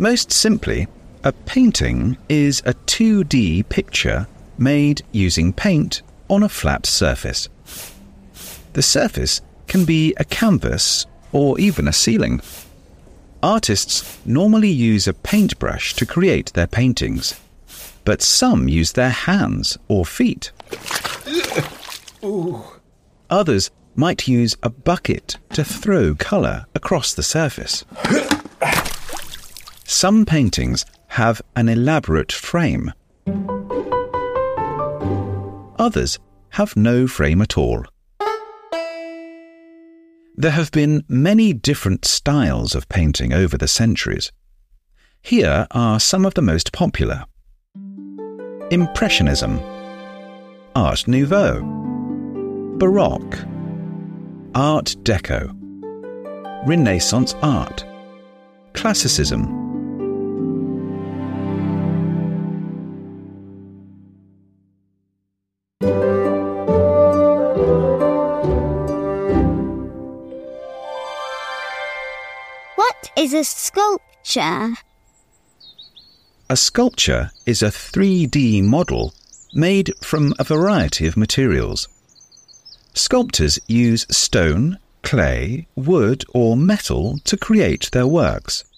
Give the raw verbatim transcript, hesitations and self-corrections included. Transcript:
Most simply, a painting is a two D picture made using paint on a flat surface. The surface can be a canvas or even a ceiling. Artists normally use a paintbrush to create their paintings, but some use their hands or feet. Ooh. Others might use a bucket to throw colour across the surface. Some paintings have an elaborate frame. Others have no frame at all. There have been many different styles of painting over the centuries. Here are some of the most popular. Impressionism, Art Nouveau, Baroque, Art Deco, Renaissance art, Classicism. What is a sculpture? A sculpture is a three D model made from a variety of materials. Sculptors use stone, clay, wood or metal to create their works.